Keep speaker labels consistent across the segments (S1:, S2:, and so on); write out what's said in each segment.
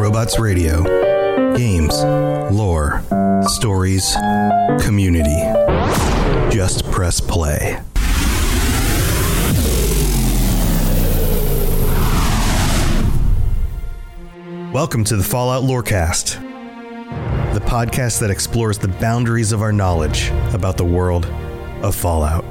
S1: Robots Radio. Games, lore, stories, community. Just press play. Welcome to the Fallout Lorecast, the podcast that explores the boundaries of our knowledge about the world of Fallout.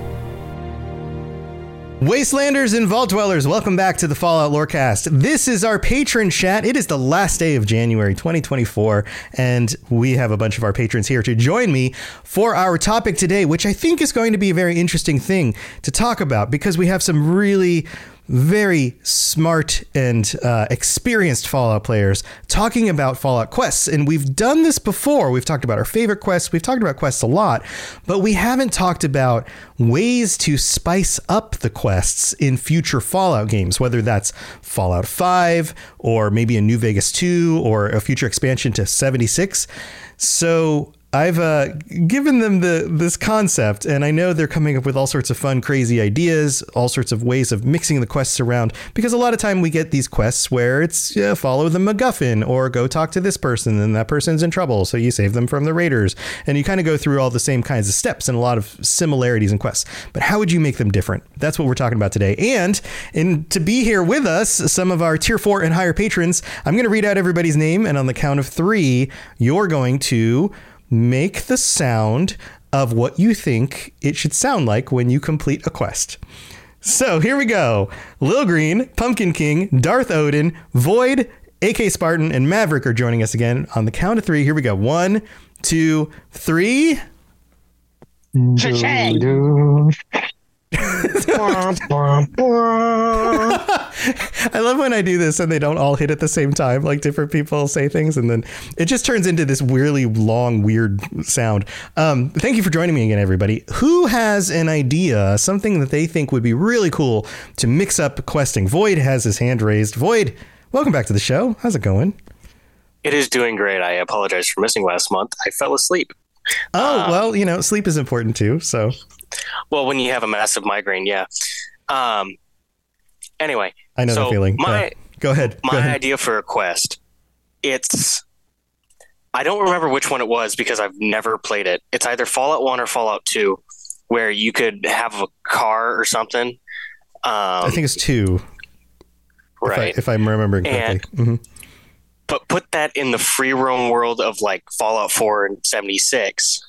S1: Wastelanders and Vault Dwellers, welcome back to the Fallout Lorecast. This is our patron chat. It is the last day of January 2024, and we have a bunch of our patrons here to join me for our topic today, which I think is going to be a very interesting thing to talk about because we have some really very smart and experienced Fallout players talking about Fallout quests. And we've done this before. We've talked about our favorite quests. We've talked about quests a lot, but we haven't talked about ways to spice up the quests in future Fallout games, whether that's Fallout 5 or maybe a New Vegas 2 or a future expansion to 76. So I've given them this concept, and I know they're coming up with all sorts of fun, crazy ideas, all sorts of ways of mixing the quests around, because a lot of time we get these quests where it's follow the MacGuffin or go talk to this person and that person's in trouble, so you save them from the raiders, and you kind of go through all the same kinds of steps and a lot of similarities in quests. But how would you make them different? That's what we're talking about today. And to be here with us, some of our tier 4 and higher patrons, I'm going to read out everybody's name, and on the count of 3, you're going to make the sound of what you think it should sound like when you complete a quest. So here we go. Lil Green, Pumpkin King, Darth Odin, Void, AK Spartan, and Maverick are joining us again. On the count of 3, here we go. 1, 2, 3.
S2: Cha-ching!
S1: I love when I do this and they don't all hit at the same time, like different people say things, and then it just turns into this really long, weird sound. Thank you for joining me again, everybody. Who has an idea, something that they think would be really cool to mix up questing? Void has his hand raised. Void, welcome back to the show. How's it going?
S3: It is doing great. I apologize for missing last month. I fell asleep.
S1: Oh, well, sleep is important too, so...
S3: Well, when you have a massive migraine, yeah. Anyway,
S1: I know the feeling. Go ahead.
S3: My idea for a quest, I don't remember which one it was because I've never played it. It's either Fallout 1 or Fallout 2, where you could have a car or something.
S1: I think it's 2.
S3: Right.
S1: If I'm remembering correctly.
S3: But put that in the free roam world of like Fallout 4 and 76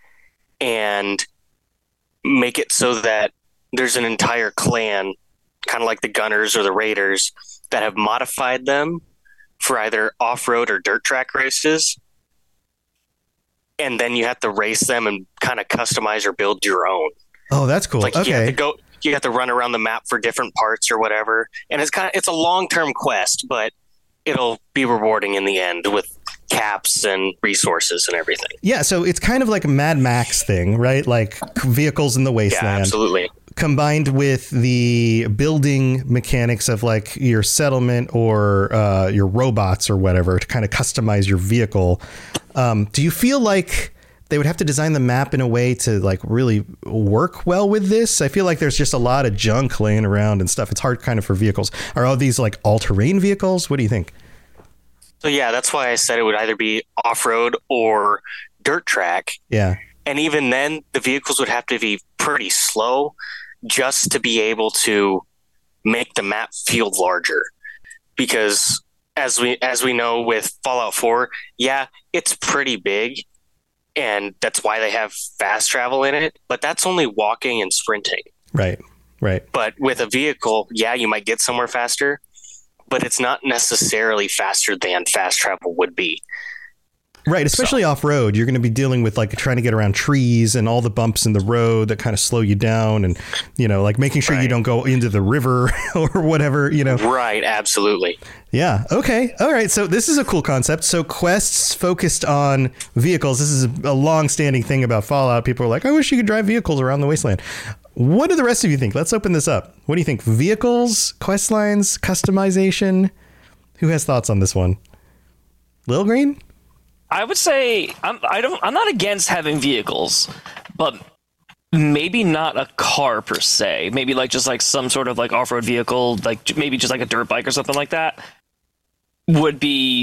S3: and make it so that there's an entire clan, kind of like the Gunners or the Raiders, that have modified them for either off-road or dirt track races. And then you have to race them and kind of customize or build your own.
S1: Oh, that's cool.
S3: Like
S1: okay.
S3: You have to run around the map for different parts or whatever. And it's a long-term quest, but it'll be rewarding in the end with caps and resources and everything.
S1: Yeah, so it's kind of like a Mad Max thing, right? Like vehicles in the wasteland.
S3: Yeah, absolutely.
S1: Combined with the building mechanics of like your settlement or your robots or whatever to kind of customize your vehicle. Do you feel like they would have to design the map in a way to like really work well with this? I feel like there's just a lot of junk laying around and stuff. It's hard kind of for vehicles. Are all these like all-terrain vehicles? What do you think?
S3: So yeah, that's why I said it would either be off-road or dirt track.
S1: Yeah.
S3: And even then, the vehicles would have to be pretty slow just to be able to make the map feel larger. Because as we know with Fallout 4, yeah, it's pretty big. And that's why they have fast travel in it. But that's only walking and sprinting.
S1: Right.
S3: But with a vehicle, yeah, you might get somewhere faster, but it's not necessarily faster than fast travel would be.
S1: Right, especially off-road. You're going to be dealing with like trying to get around trees and all the bumps in the road that kind of slow you down, and like making sure you don't go into the river or whatever,
S3: Right, absolutely.
S1: Yeah. Okay. All right. So this is a cool concept. So quests focused on vehicles. This is a long-standing thing about Fallout. People are like, I wish you could drive vehicles around the wasteland. What do the rest of you think? Let's open this up. What do you think? Vehicles, quest lines, customization? Who has thoughts on this one? Lil Green?
S2: I would say I'm not against having vehicles, but maybe not a car per se. Maybe like just like some sort of like off-road vehicle, like maybe just like a dirt bike or something like that would be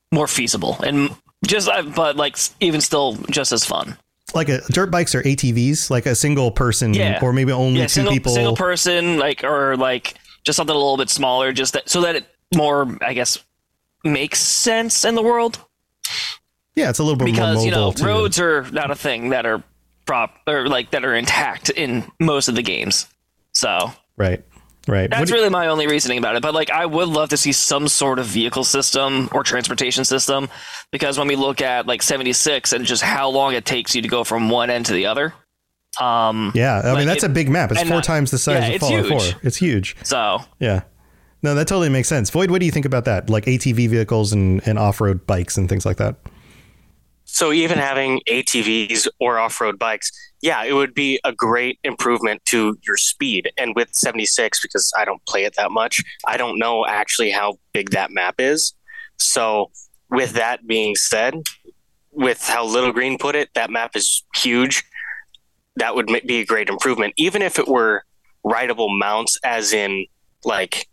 S2: more feasible and just, but like even still just as fun.
S1: Like dirt bikes or ATVs, like a single person, or maybe only two people.
S2: Single person, like, or like just something a little bit smaller, just so that it more, I guess, makes sense in the world.
S1: Yeah, it's a little bit
S2: because
S1: more mobile.
S2: Roads are not a thing that are that are intact in most of the games. So
S1: right.
S2: That's really my only reasoning about it. But like, I would love to see some sort of vehicle system or transportation system, because when we look at like 76 and just how long it takes you to go from one end to the other.
S1: I mean, that's a big map. It's 4 times the size of Fallout 4. It's huge.
S2: So
S1: yeah. No, that totally makes sense. Void, what do you think about that? Like ATV vehicles and off-road bikes and things like that?
S3: So even having ATVs or off-road bikes, yeah, it would be a great improvement to your speed. And with 76, because I don't play it that much, I don't know actually how big that map is. So with that being said, with how Little Green put it, that map is huge. That would be a great improvement. Even if it were rideable mounts, as in like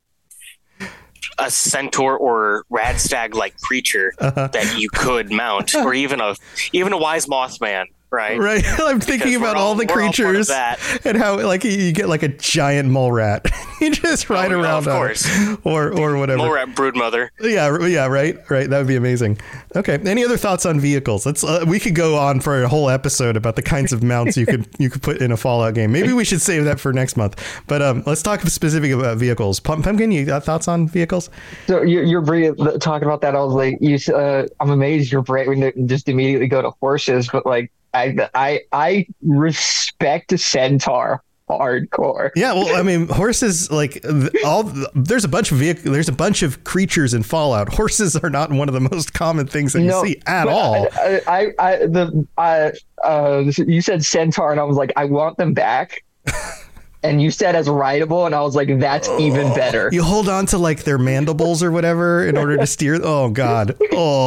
S3: a centaur or radstag-like creature that you could mount, or even a wise Mothman, right?
S1: Right. I'm thinking about all the creatures and how like you get like a giant mole rat. You just ride around,
S3: of course,
S1: or whatever.
S3: Mole rat broodmother.
S1: Yeah. Right. That would be amazing. Okay. Any other thoughts on vehicles? We could go on for a whole episode about the kinds of mounts you could put in a Fallout game. Maybe we should save that for next month. But let's talk specific about vehicles. Pumpkin, you got thoughts on vehicles?
S4: So you're talking about that. I was like, I'm amazed your brain wouldn't just immediately go to horses, but like I respect a centaur hardcore.
S1: Yeah, well, I mean, horses, like there's a bunch of creatures in Fallout. Horses are not one of the most common things that you see at all.
S4: You said centaur, and I was like, I want them back. And you said as rideable, and I was like, that's even better.
S1: You hold on to like their mandibles or whatever in order to steer. Oh God.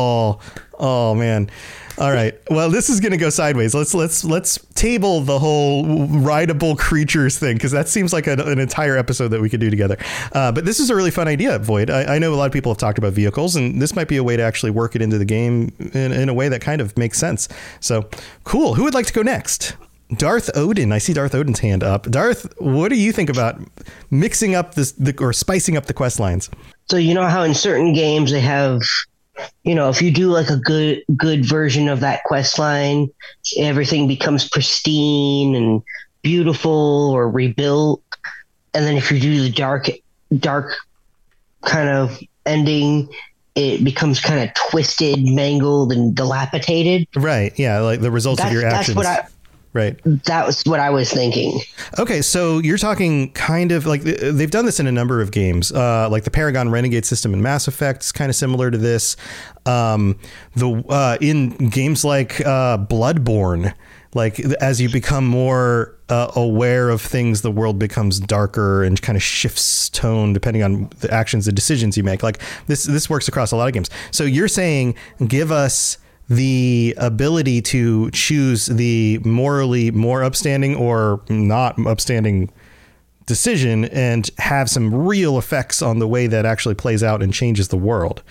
S1: Oh man. All right. Well, this is going to go sideways. Let's table the whole rideable creatures thing, because that seems like an entire episode that we could do together. But this is a really fun idea, Void. I know a lot of people have talked about vehicles, and this might be a way to actually work it into the game in a way that kind of makes sense. So cool. Who would like to go next? Darth Odin. I see Darth Odin's hand up. Darth, what do you think about mixing up or spicing up the quest lines?
S5: So you know how in certain games they have, if you do like a good version of that quest line, everything becomes pristine and beautiful or rebuilt. And then if you do the dark kind of ending, it becomes kind of twisted, mangled, and dilapidated.
S1: Right. Yeah. Like the results of your actions. Right.
S5: That was what I was thinking.
S1: Okay, so you're talking kind of like they've done this in a number of games, like the Paragon Renegade system in Mass Effect is kind of similar to this. In games like Bloodborne, like as you become more aware of things, the world becomes darker and kind of shifts tone depending on the actions and decisions you make. Like this works across a lot of games. So you're saying give us the ability to choose the morally more upstanding or not upstanding decision and have some real effects on the way that actually plays out and changes the world.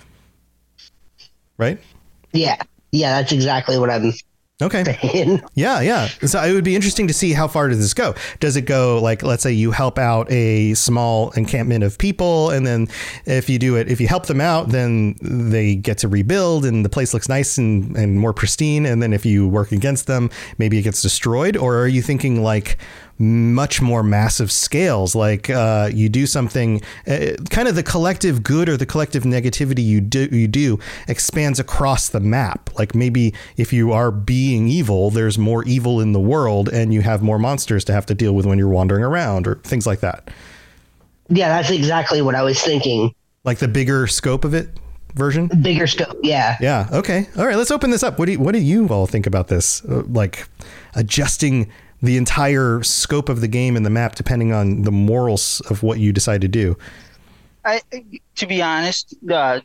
S1: Right?
S5: Yeah, that's exactly what I'm saying.
S1: Yeah. So it would be interesting to see how far does this go. Does it go like, let's say you help out a small encampment of people, and then if you help them out, then they get to rebuild and the place looks nice and more pristine. And then if you work against them, maybe it gets destroyed? Or are you thinking like much more massive scales, like you do something, kind of the collective good or the collective negativity you do expands across the map? Like maybe if you are being evil, there's more evil in the world and you have more monsters to have to deal with when you're wandering around, or things like that.
S5: Yeah, that's exactly what I was thinking.
S1: Like the bigger scope of it version?
S5: Bigger scope, yeah.
S1: Yeah, okay. All right, let's open this up. What do you all think about this? Like adjusting the entire scope of the game and the map depending on the morals of what you decide to do.
S6: To be honest, I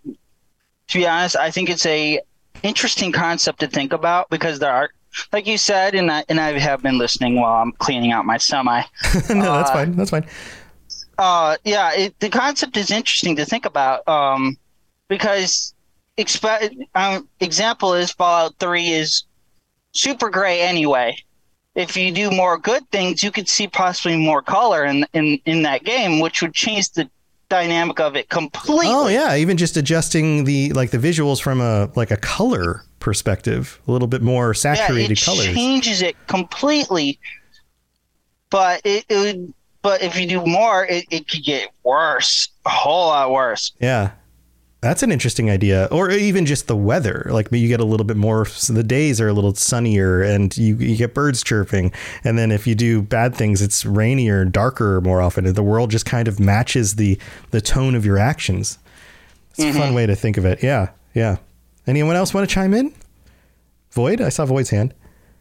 S6: think it's a interesting concept to think about, because there are, like you said, and I have been listening while I'm cleaning out my semi.
S1: No, that's fine. That's fine.
S6: The concept is interesting to think about, because example is Fallout 3 is super gray anyway. If you do more good things, you could see possibly more color in that game, which would change the dynamic of it completely.
S1: Oh yeah, even just adjusting the visuals from a color perspective, a little bit more saturated colors.
S6: It changes it completely. But but if you do more, it could get worse, a whole lot worse.
S1: Yeah. That's an interesting idea. Or even just the weather. Like you get a little bit more, so the days are a little sunnier and you get birds chirping. And then if you do bad things, it's rainier, darker more often. And the world just kind of matches the tone of your actions. It's a fun way to think of it. Yeah. Yeah. Anyone else want to chime in? Void? I saw Void's hand.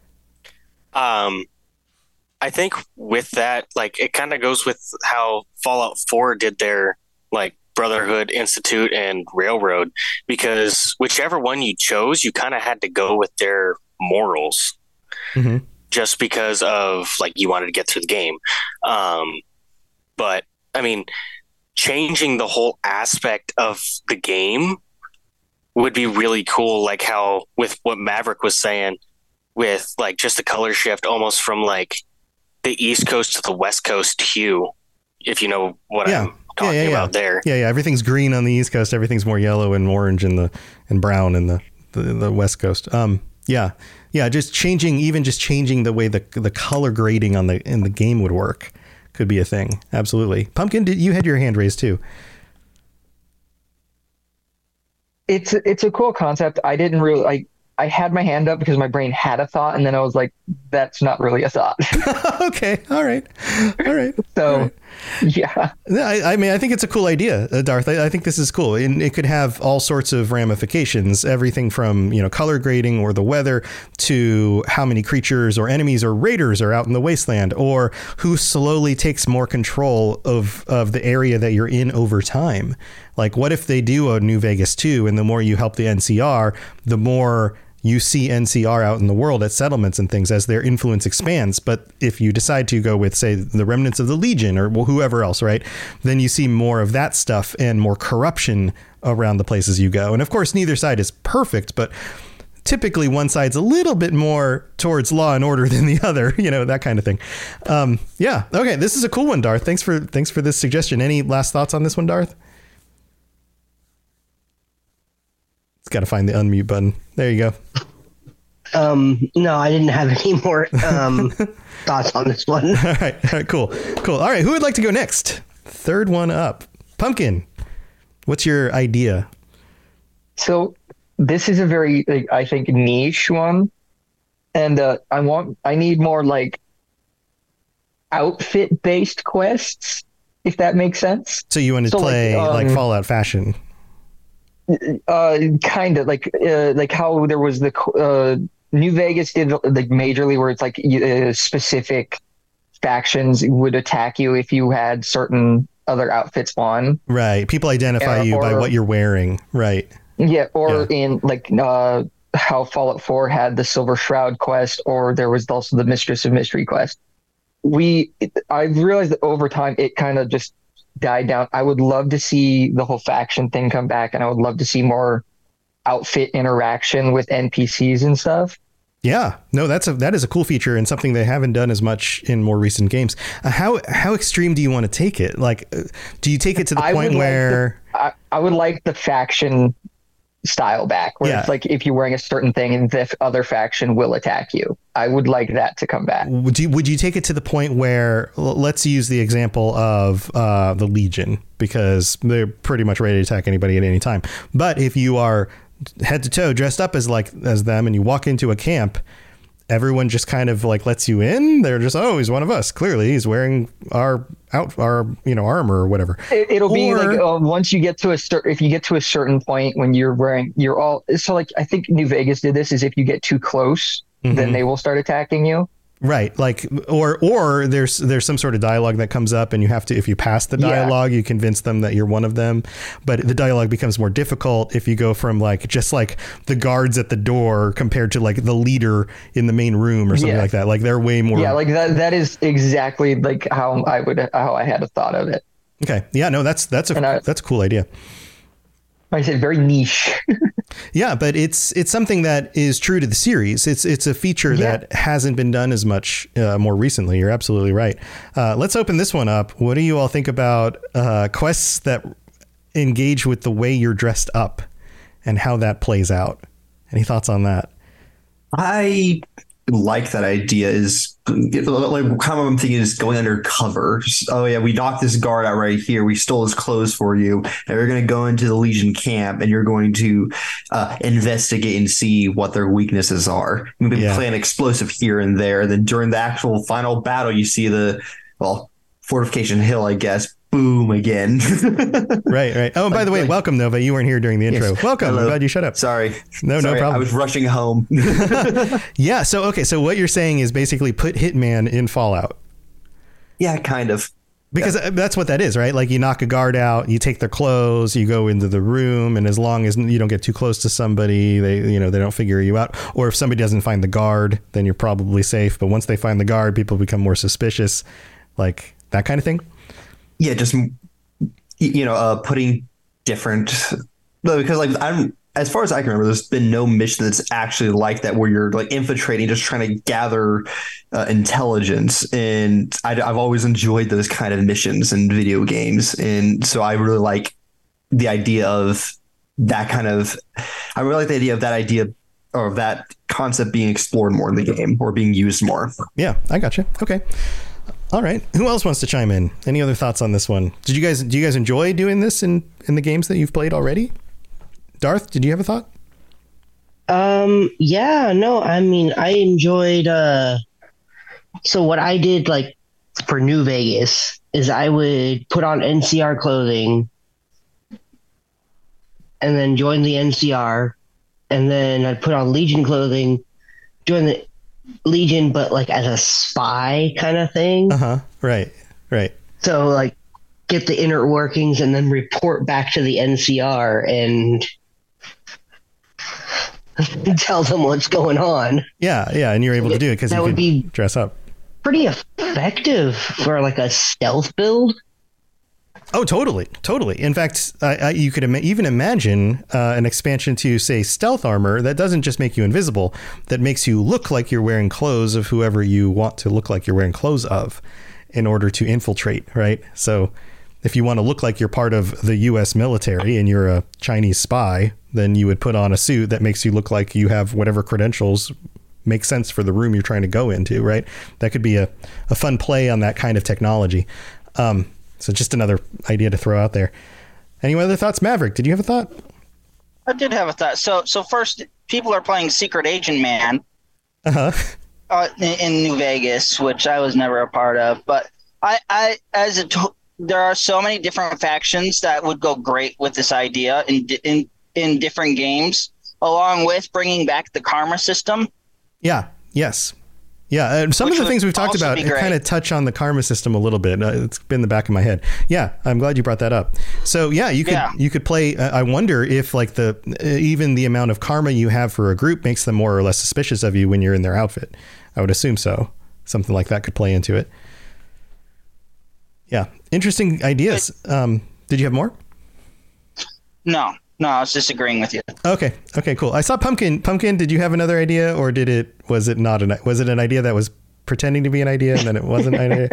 S3: I think with that, like, it kind of goes with how Fallout 4 did their, like, Brotherhood, Institute, and Railroad, because whichever one you chose, you kind of had to go with their morals, just because of, like, you wanted to get through the game. But, I mean, changing the whole aspect of the game would be really cool, like how, with what Maverick was saying, with, like, just the color shift almost from, like, the East Coast to the West Coast hue, if you know what I'm talking about there.
S1: Yeah, everything's green on the East Coast. Everything's more yellow and orange and brown in the West Coast. Just changing the way the color grading in the game would work could be a thing. Absolutely. Pumpkin, you had your hand raised too.
S4: It's a cool concept. I didn't really I had my hand up because my brain had a thought, and then I was like, that's not really a thought.
S1: Okay. All right.
S4: So,
S1: all right.
S4: Yeah.
S1: I mean, I think it's a cool idea, Darth. I think this is cool. And it could have all sorts of ramifications, everything from, color grading or the weather to how many creatures or enemies or raiders are out in the wasteland, or who slowly takes more control of the area that you're in over time. Like, what if they do a New Vegas 2, and the more you help the NCR, the more you see NCR out in the world at settlements and things as their influence expands. But if you decide to go with, say, the remnants of the Legion or whoever else, right, then you see more of that stuff and more corruption around the places you go. And of course, neither side is perfect, but typically one side's a little bit more towards law and order than the other, that kind of thing. Yeah. Okay. This is a cool one, Darth. Thanks for this suggestion. Any last thoughts on this one, Darth? Got to find the unmute button. There you go.
S5: No, I didn't have any more thoughts on this one.
S1: All right, cool. All right, who would like to go next? Third one up. Pumpkin, what's your idea?
S4: So this is a very, I think, niche one, and I need more like outfit-based quests, if that makes sense.
S1: So you want to play like Fallout fashion?
S4: Kind of like how there was the New Vegas did like majorly, where it's like specific factions would attack you if you had certain other outfits on.
S1: Right. People identify you by what you're wearing. Right.
S4: Yeah. Or in like how Fallout 4 had the Silver Shroud quest, or there was also the Mistress of Mystery quest. I've realized that over time it kind of just died down. I would love to see the whole faction thing come back, and I would love to see more outfit interaction with NPCs and stuff.
S1: Yeah, no, that is a cool feature and something they haven't done as much in more recent games. How extreme do you want to take it? Like, do you take it to the point where
S4: I would like the faction style back, where it's like if you're wearing a certain thing and the other faction will attack you. I would like that to come back.
S1: Would you take it to the point where, let's use the example of the Legion, because they're pretty much ready to attack anybody at any time. But if you are head to toe dressed up as them, and you walk into a camp, everyone just kind of like lets you in. They're just, oh, he's one of us. Clearly, he's wearing our armor or whatever.
S4: It'll be like once you get to if you get to a certain point when you're all. So like I think New Vegas did this. Is if you get too close, then they will start attacking you.
S1: Right. Like, or there's some sort of dialogue that comes up, and you have to, if you pass the dialogue, you convince them that you're one of them. But the dialogue becomes more difficult if you go from like just like the guards at the door compared to like the leader in the main room or something like that. Like they're way more.
S4: Yeah. Like that is exactly like how I had a thought of it.
S1: Okay. Yeah. No, that's a cool idea.
S4: Like I said, very niche.
S1: Yeah, but it's something that is true to the series. It's a feature that hasn't been done as much more recently. You're absolutely right. Let's open this one up. What do you all think about quests that engage with the way you're dressed up and how that plays out? Any thoughts on that?
S7: I like that idea. Is like kind of I'm thinking is going undercover. Just, oh yeah, we knocked this guard out right here. We stole his clothes for you, and we're going to go into the Legion camp, and you're going to investigate and see what their weaknesses are. Maybe play an explosive here and there. And then during the actual final battle, you see the Fortification Hill, I guess. Boom again.
S1: Right. Oh, and by the way, welcome, Nova. You weren't here during the intro.
S7: Yes.
S1: Welcome.
S7: Hello.
S1: I'm glad you shut up.
S7: Sorry.
S1: No problem.
S7: I was rushing home.
S1: Yeah. So what you're saying is basically put Hitman in Fallout.
S7: Yeah, kind of.
S1: Because that's what that is, right? Like you knock a guard out, you take their clothes, you go into the room, and as long as you don't get too close to somebody, they don't figure you out. Or if somebody doesn't find the guard, then you're probably safe. But once they find the guard, people become more suspicious, like that kind of thing.
S7: Yeah, just putting different, because like as far as I can remember, there's been no mission that's actually like that where you're like infiltrating, just trying to gather intelligence. And I've always enjoyed those kind of missions in video games, and so I really like the idea of that kind of. I really like the idea of that idea or that concept being explored more in the game or being used more.
S1: Yeah, I gotcha. Okay. All right. Who else wants to chime in? Any other thoughts on this one? Do you guys enjoy doing this in the games that you've played already? Darth, did you have a thought?
S5: Yeah, no, I mean, I enjoyed, so what I did like for New Vegas is I would put on NCR clothing and then join the NCR, and then I'd put on Legion clothing, join the Legion, but like as a spy kind of thing.
S1: Right.
S5: So like get the inner workings and then report back to the NCR and tell them what's going on.
S1: Yeah, and you're able to do it because you
S5: would be
S1: dress up.
S5: Pretty effective for like a stealth build.
S1: Oh, totally. In fact, you could even imagine an expansion to, say, stealth armor that doesn't just make you invisible, that makes you look like you're wearing clothes of whoever you want to look like you're wearing clothes of in order to infiltrate, right? So if you want to look like you're part of the U.S. military and you're a Chinese spy, then you would put on a suit that makes you look like you have whatever credentials make sense for the room you're trying to go into, right? That could be a fun play on that kind of technology. So just another idea to throw out there. Any other thoughts? Maverick, did you have a thought?
S6: I did have a thought. So first, people are playing Secret Agent Man in New Vegas, which I was never a part of. But there are so many different factions that would go great with this idea in different games, along with bringing back the karma system.
S1: Yeah. Yes. Yeah, some of the things we've talked about kind of touch on the karma system a little bit. It's been in the back of my head. Yeah, I'm glad you brought that up. So yeah, you could play. I wonder if like even the amount of karma you have for a group makes them more or less suspicious of you when you're in their outfit. I would assume so. Something like that could play into it. Yeah, interesting ideas. Did you have more?
S6: No, I was disagreeing with you.
S1: Okay, cool. I saw Pumpkin. Pumpkin, did you have another idea, or was it not was it an idea that was pretending to be an idea and then it wasn't an idea?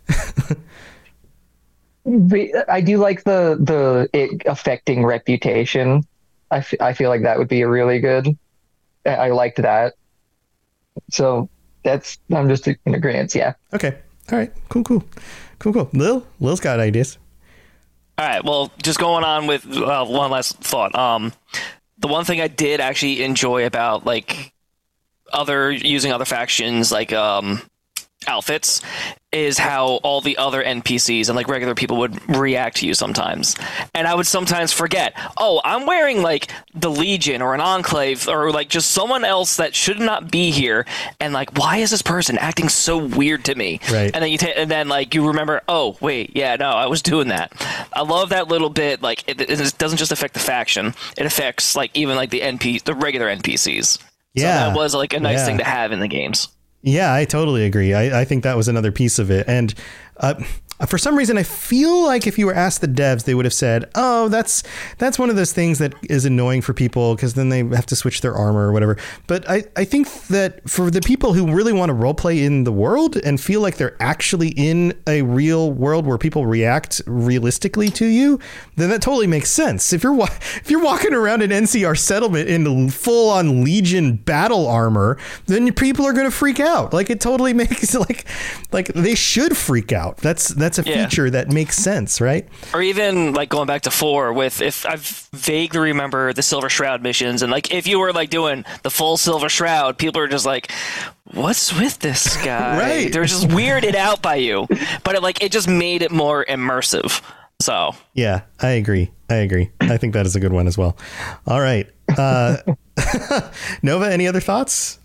S4: I do like the it affecting reputation. I feel like that would be a really good. I liked that. So I'm just in agreement. Yeah.
S1: Okay. All right. Cool. Lil's got ideas.
S2: All right, well, just going on with one last thought. The one thing I did actually enjoy about like using other factions like outfits is how all the other NPCs and like regular people would react to you sometimes. And I would sometimes forget, I'm wearing like the Legion or an Enclave or like just someone else that should not be here. And like, why is this person acting so weird to me?
S1: Right. And
S2: then and then like you remember, oh wait, yeah, no, I was doing that. I love that little bit. Like it doesn't just affect the faction; it affects like even like the regular NPCs.
S1: Yeah,
S2: so that was like a nice thing to have in the games.
S1: Yeah, I totally agree. I think that was another piece of it. And For some reason, I feel like if you were asked the devs, they would have said, "Oh, that's one of those things that is annoying for people because then they have to switch their armor or whatever." But I think that for the people who really want to roleplay in the world and feel like they're actually in a real world where people react realistically to you, then that totally makes sense. If you're walking around an NCR settlement in full on Legion battle armor, then people are going to freak out. Like, it totally makes like they should freak out. That's a feature that makes sense, right?
S2: Or even like going back to 4 if I vaguely remember the Silver Shroud missions, and like if you were like doing the full Silver Shroud, people are just like, what's with this guy?
S1: Right.
S2: They're just weirded out by you. But it just made it more immersive. So
S1: yeah, I agree. I think that is a good one as well. All right. Nova, any other thoughts?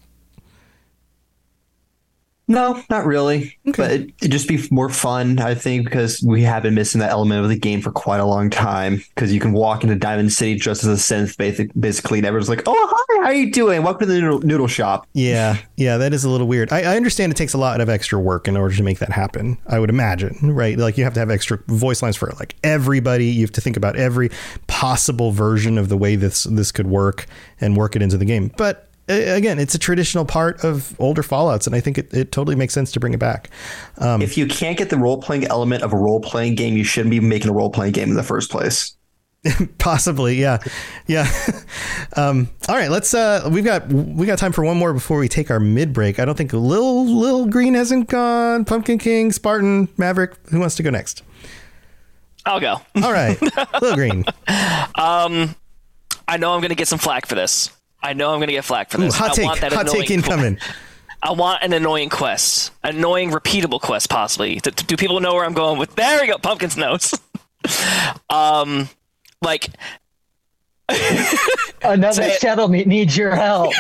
S7: No, not really.
S1: Okay.
S7: But it'd just be more fun, I think, because we have been missing that element of the game for quite a long time. Because you can walk into Diamond City just as a synth, basically, and everyone's like, "Oh, hi, how you doing? Welcome to the noodle shop."
S1: Yeah, that is a little weird. I understand it takes a lot of extra work in order to make that happen, I would imagine, right? Like, you have to have extra voice lines for like everybody. You have to think about every possible version of the way this could work and work it into the game. But again, it's a traditional part of older Fallouts, and I think it totally makes sense to bring it back.
S7: If you can't get the role-playing element of a role-playing game, you shouldn't be making a role-playing game in the first place.
S1: Possibly, yeah. All right, let's. We got time for one more before we take our mid break. I don't think Lil Green hasn't gone. Pumpkin King, Spartan, Maverick. Who wants to go next?
S2: I'll go.
S1: All right, Lil Green.
S2: I know I'm going to get some flack for this.
S1: Ooh, hot take incoming.
S2: I want an annoying quest, annoying repeatable quest, possibly. Do people know where I'm going with? There we go. Pumpkin's notes. Like
S4: another settlement needs your help.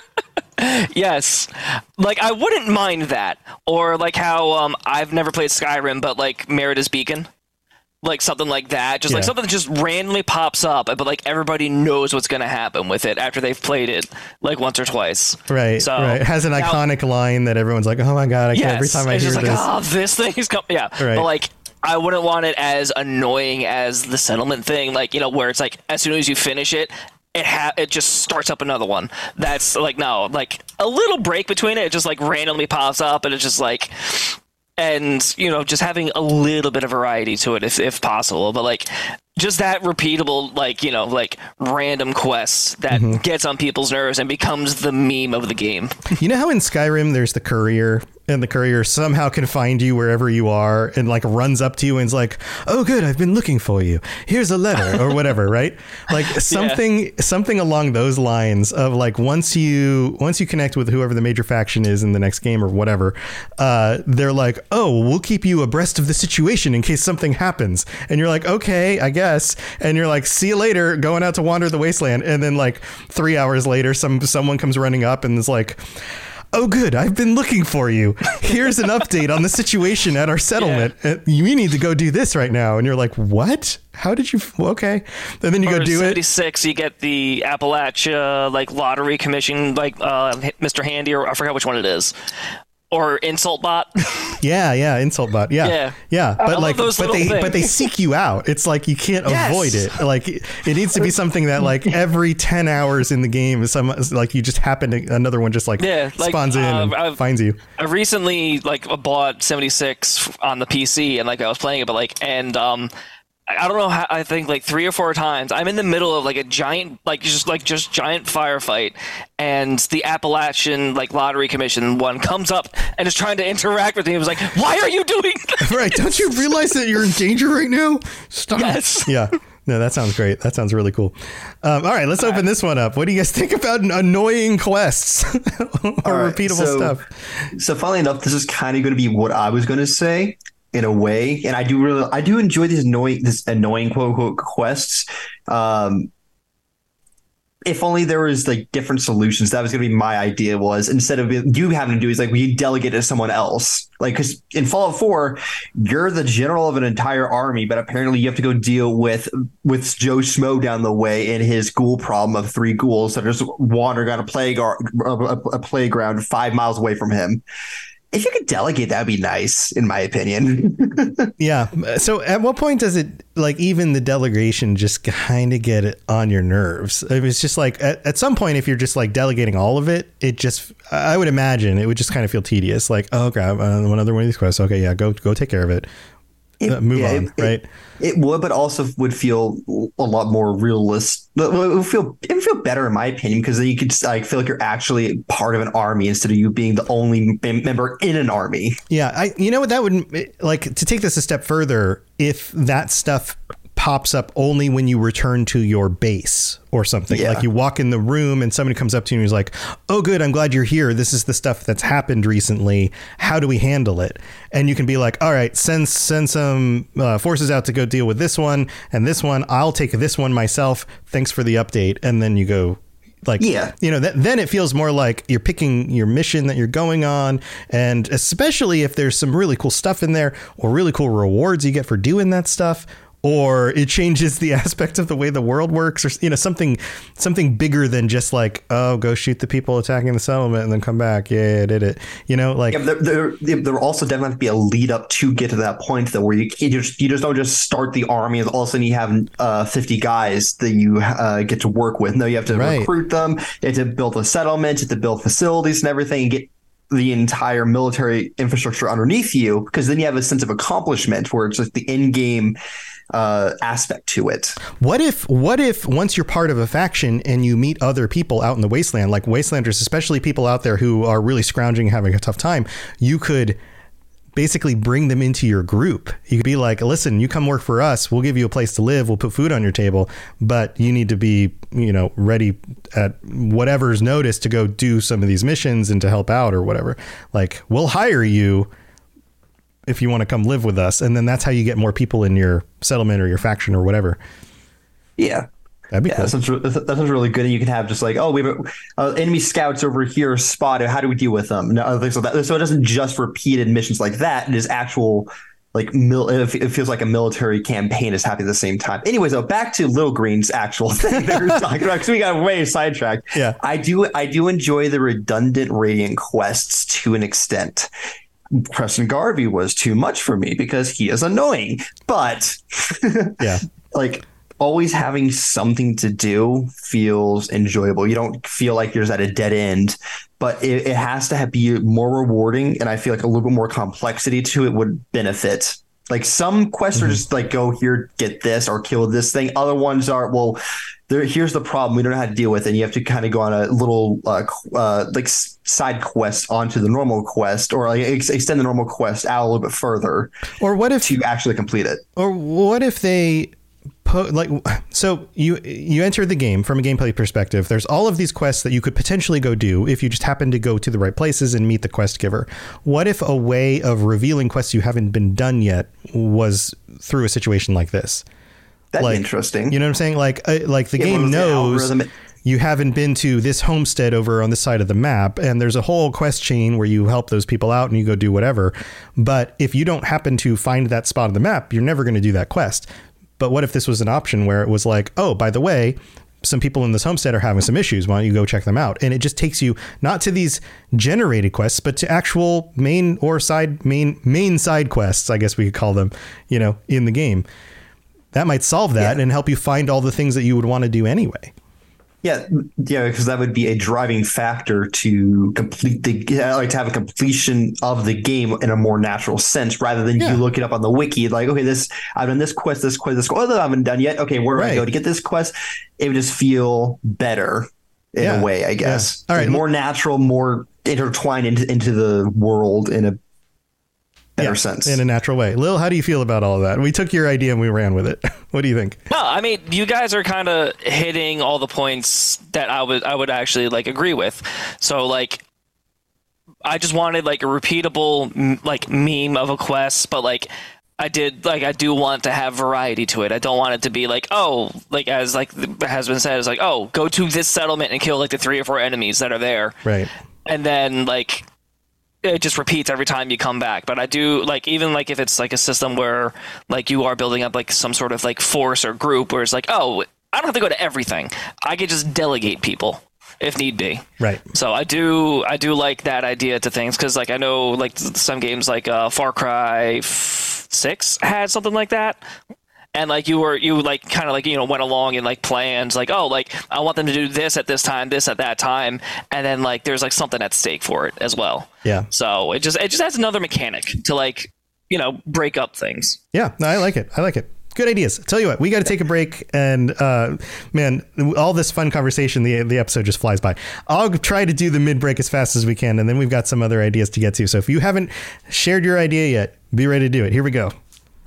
S2: Yes, like I wouldn't mind that, or like how I've never played Skyrim, but like Merida's Beacon. Like something like that, just like something that just randomly pops up, but like everybody knows what's going to happen with it after they've played it like once or twice.
S1: Right. So it has an iconic line that everyone's like, "Oh my god!" Every time I hear
S2: just
S1: this,
S2: like, "Oh, this thing is coming." Yeah.
S1: Right.
S2: But like, I wouldn't want it as annoying as the settlement thing. Like, where it's like as soon as you finish it, it just starts up another one. That's like, no, like a little break between it. It just like randomly pops up, and it's just like. And, just having a little bit of variety to it if possible. But, like, just that repeatable, like random quests that gets on people's nerves and becomes the meme of the game.
S1: You know how in Skyrim there's the courier, and the courier somehow can find you wherever you are and like runs up to you and is like, "Oh, good, I've been looking for you. Here's a letter," or whatever, right? Like something along those lines of like once you connect with whoever the major faction is in the next game or whatever, they're like, "Oh, we'll keep you abreast of the situation in case something happens," and you're like, "Okay, I guess," and you're like, "See you later," going out to wander the wasteland, and then like 3 hours later, someone comes running up and is like, "Oh, good, I've been looking for you. Here's an update on the situation at our settlement. You need to go do this right now." And you're like, "What? How did you? Okay." And then you go do
S2: 76, you get the Appalachia like lottery commission, like Mr. Handy, or I forgot which one it is. Or Insult Bot.
S1: Yeah, Insult Bot. Yeah. But like, but they seek you out. It's like you can't avoid it. Like it needs to be something that like every 10 hours in the game is like you just happen to another one just like spawns in and finds you.
S2: I recently like bought 76 on the PC and like I was playing it, but like I don't know how, I think like 3 or 4 times I'm in the middle of like a giant just giant firefight, and the Appalachian like lottery commission one comes up and is trying to interact with me. It was like, "Why are you doing that?"
S1: Right, don't you realize that you're in danger right now? Stop.
S2: Yes.
S1: Yeah. No, that sounds great. That sounds really cool. All right, let's open this one up. What do you guys think about annoying quests or repeatable stuff?
S7: So funnily enough, this is kind of going to be what I was going to say. In a way, and I do enjoy these annoying quote unquote quests. If only there was like different solutions. That was going to be my idea. Was instead of you having to do is like we delegate it to someone else. Like because in Fallout 4, you're the general of an entire army, but apparently you have to go deal with Joe Schmo down the way and his ghoul problem of 3 ghouls that are just wandering on a playground 5 miles away from him. If you could delegate, that'd be nice, in my opinion.
S1: Yeah. So at what point does it, like, even the delegation just kind of get it on your nerves? It's just like at some point, if you're just like delegating all of it, I would imagine it would just kind of feel tedious. Like, oh, crap, one other one of these quests. Okay, yeah, go take care of it. Move on, right?
S7: It would, but also would feel a lot more realistic. It would feel better, in my opinion, because then you could like feel like you're actually part of an army instead of you being the only member in an army.
S1: Yeah, you know what, that would, like, to take this a step further, if that stuff pops up only when you return to your base or something.
S7: Yeah.
S1: Like you walk in the room and somebody comes up to you and is like, oh, good, I'm glad you're here. This is the stuff that's happened recently. How do we handle it? And you can be like, all right, send some forces out to go deal with this one and this one. I'll take this one myself. Thanks for the update. And then you go, like,
S7: yeah,
S1: you know, then it feels more like you're picking your mission that you're going on. And especially if there's some really cool stuff in there or really cool rewards you get for doing that stuff, or it changes the aspect of the way the world works, or, you know, something bigger than just like, oh, go shoot the people attacking the settlement and then come back. Yeah, I did it. You know, like,
S7: yeah, there also definitely have to be a lead up to get to that point, though, where you just don't just start the army and all of a sudden you have 50 guys that you get to work with. No, you have to recruit them. You have to build a settlement. You have to build facilities and everything, and get the entire military infrastructure underneath you, because then you have a sense of accomplishment where it's like the end game aspect to it.
S1: What if once you're part of a faction and you meet other people out in the wasteland, like wastelanders, especially people out there who are really scrounging, having a tough time, you could basically bring them into your group. You could be like, listen, you come work for us. We'll give you a place to live. We'll put food on your table, but you need to be, you know, ready at whatever's notice to go do some of these missions and to help out or whatever. Like, we'll hire you if you want to come live with us. And then that's how you get more people in your settlement or your faction or whatever.
S7: Yeah.
S1: That'd be cool.
S7: That sounds really good. And you can have just like, oh, we have enemy scouts over here spotted. How do we deal with them? No, things like that. So it doesn't just repeated missions like that. It is actual, like, it feels like a military campaign is happening at the same time. Anyways, though, back to Little Green's actual thing that we were talking about, because we got way sidetracked.
S1: Yeah.
S7: I do enjoy the redundant Radiant quests to an extent. Preston Garvey was too much for me because he is annoying, but
S1: yeah,
S7: like, always having something to do feels enjoyable. You don't feel like you're at a dead end, but it has to be more rewarding. And I feel like a little bit more complexity to it would benefit. Like, some quests are just like, go here, get this, or kill this thing. Other ones are, well, here's the problem. We don't know how to deal with it. And you have to kind of go on a little like side quest onto the normal quest, or like extend the normal quest out a little bit further.
S1: Or what if
S7: to actually complete it?
S1: Or what if they so you enter the game from a gameplay perspective. There's all of these quests that you could potentially go do if you just happen to go to the right places and meet the quest giver. What if a way of revealing quests you haven't been done yet was through a situation like this?
S7: That'd
S1: like,
S7: be interesting.
S1: You know what I'm saying? Like the game knows you haven't been to this homestead over on this side of the map, and there's a whole quest chain where you help those people out and you go do whatever. But if you don't happen to find that spot on the map, you're never going to do that quest. But what if this was an option where it was like, oh, by the way, some people in this homestead are having some issues. Why don't you go check them out? And it just takes you not to these generated quests, but to actual main side quests, I guess we could call them, you know, in the game. That might solve that and help you find all the things that you would want to do anyway.
S7: Yeah, because that would be a driving factor to complete to have a completion of the game in a more natural sense, rather than you look it up on the wiki, like, okay, I've done this quest, oh, I haven't done yet. Okay, where do I go to get this quest? It would just feel better in a way, I guess.
S1: Yeah. All right,
S7: more natural, more intertwined into the world in a better sense,
S1: in a natural way. Lil, how do you feel about all of that? We took your idea and we ran with it. What do you think?
S2: No, I mean, you guys are kind of hitting all the points that I would actually like agree with. So like, I just wanted like a repeatable like meme of a quest, but like I do want to have variety to it. I don't want it to be like, oh, like as like has been said, it's like, oh, go to this settlement and kill like the 3 or 4 enemies that are there,
S1: right?
S2: And then like it just repeats every time you come back. But I do like, even like if it's like a system where like you are building up like some sort of like force or group where it's like, oh, I don't have to go to everything. I could just delegate people if need be.
S1: Right.
S2: So I do like that idea to things, because like I know like some games like Far Cry 6 had something like that. And like you like kind of like, you know, went along and like plans like, oh, like I want them to do this at this time, this at that time, and then like there's like something at stake for it as well.
S1: Yeah.
S2: So it just adds another mechanic to like, you know, break up things.
S1: Yeah, no, I like it. Good ideas. Tell you what, we got to take a break, and man, all this fun conversation, the episode just flies by. I'll try to do the mid break as fast as we can, and then we've got some other ideas to get to. So if you haven't shared your idea yet, be ready to do it. Here we go.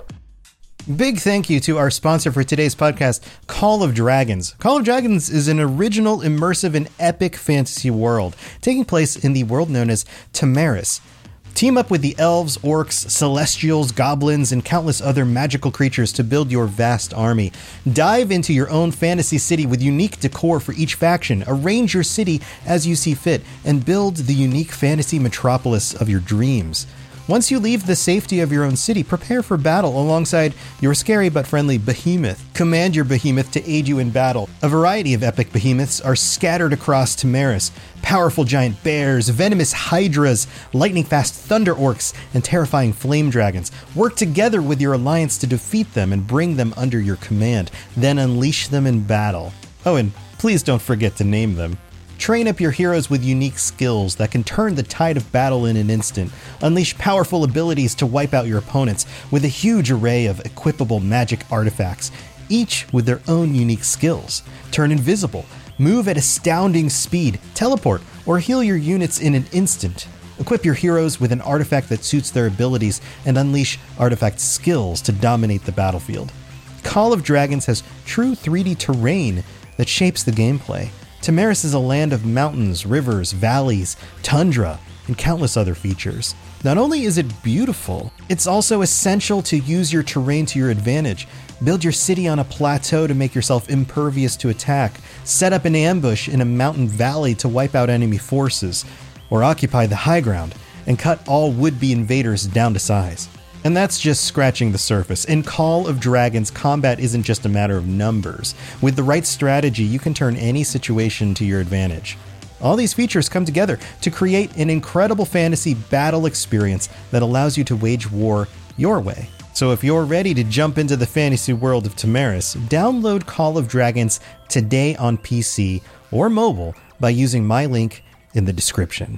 S1: Big thank you to our sponsor for today's podcast, Call of Dragons. Call of Dragons is an original, immersive, and epic fantasy world taking place in the world known as Tamaris. Team up with the elves, orcs, celestials, goblins, and countless other magical creatures to build your vast army. Dive into your own fantasy city with unique decor for each faction. Arrange your city as you see fit, and build the unique fantasy metropolis of your dreams. Once you leave the safety of your own city, prepare for battle alongside your scary but friendly behemoth. Command your behemoth to aid you in battle. A variety of epic behemoths are scattered across Tamaris. Powerful giant bears, venomous hydras, lightning-fast thunder orcs, and terrifying flame dragons. Work together with your alliance to defeat them and bring them under your command. Then unleash them in battle. Oh, and please don't forget to name them. Train up your heroes with unique skills that can turn the tide of battle in an instant. Unleash powerful abilities to wipe out your opponents with a huge array of equipable magic artifacts, each with their own unique skills. Turn invisible, move at astounding speed, teleport, or heal your units in an instant. Equip your heroes with an artifact that suits their abilities and unleash artifact skills to dominate the battlefield. Call of Dragons has true 3D terrain that shapes the gameplay. Tamaris is a land of mountains, rivers, valleys, tundra, and countless other features. Not only is it beautiful, it's also essential to use your terrain to your advantage. Build your city on a plateau to make yourself impervious to attack. Set up an ambush in a mountain valley to wipe out enemy forces. Or occupy the high ground and cut all would-be invaders down to size. And that's just scratching the surface. In Call of Dragons, combat isn't just a matter of numbers. With the right strategy, you can turn any situation to your advantage. All these features come together to create an incredible fantasy battle experience that allows you to wage war your way. So if you're ready to jump into the fantasy world of Tamaris, download Call of Dragons today on PC or mobile by using my link in the description.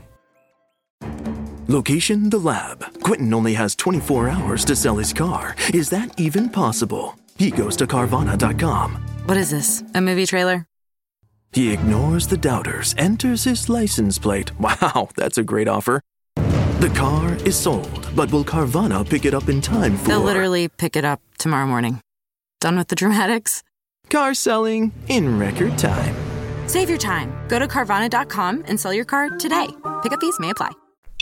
S8: Location, the lab. Quentin only has 24 hours to sell his car. Is that even possible? He goes to Carvana.com.
S9: What is this, a movie trailer?
S8: He ignores the doubters, enters his license plate. Wow, that's a great offer. The car is sold, but will Carvana pick it up in time for...
S9: They'll literally pick it up tomorrow morning. Done with the dramatics?
S8: Car selling in record time.
S9: Save your time. Go to Carvana.com and sell your car today. Pickup fees may apply.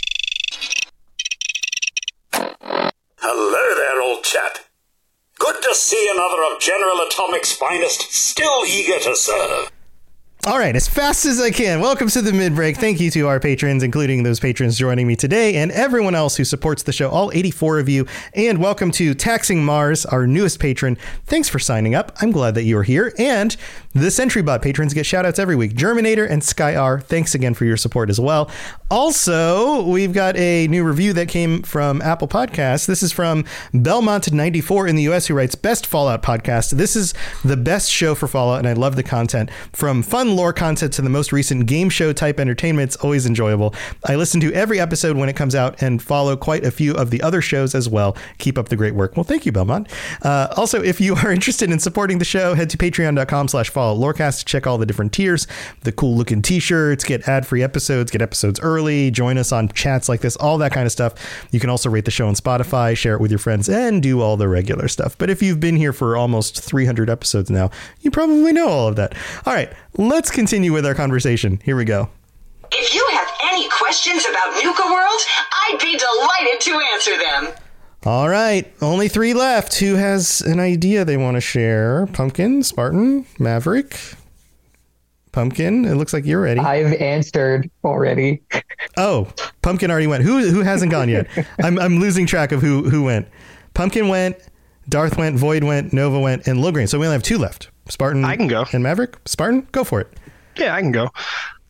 S10: Hello there, old chap. Good to see another of General Atomic's finest, still eager to serve.
S1: All right, as fast as I can. Welcome to the mid-break. Thank you to our patrons, including those patrons joining me today, and everyone else who supports the show, all 84 of you. And welcome to Taxing Mars, our newest patron. Thanks for signing up. I'm glad that you are here. And the SentryBot patrons get shout-outs every week. Germinator and SkyR, thanks again for your support as well. Also, we've got a new review that came from Apple Podcasts. This is from Belmont94 in the US, who writes, Best Fallout podcast. This is the best show for Fallout, and I love the content. From fun lore content to the most recent game show type entertainment, it's always enjoyable. I listen to every episode when it comes out and follow quite a few of the other shows as well. Keep up the great work. Well, thank you, Belmont. Also, if you are interested in supporting the show, head to patreon.com/followlorecast to check all the different tiers, the cool looking t-shirts, get ad-free episodes, get episodes early, join us on chats like this, all that kind of stuff. You can also rate the show on Spotify, share it with your friends, and do all the regular stuff. But if you've been here for almost 300 episodes now, you probably know all of that. All right, let's continue with our conversation. Here we go.
S11: If you have any questions about Nuka World, I'd be delighted to answer them.
S1: All right, only 3 left. Who has an idea they want to share? Pumpkin, Spartan, Maverick? Pumpkin, it looks like you're ready.
S4: I've answered already.
S1: Oh, Pumpkin already went. Who hasn't gone yet? I'm losing track of who went. Pumpkin went, Darth went, Void went, Nova went, and Lilgreen. So we only have 2 left. Spartan,
S12: I can go.
S1: And Maverick. Spartan, go for it.
S12: Yeah, I can go.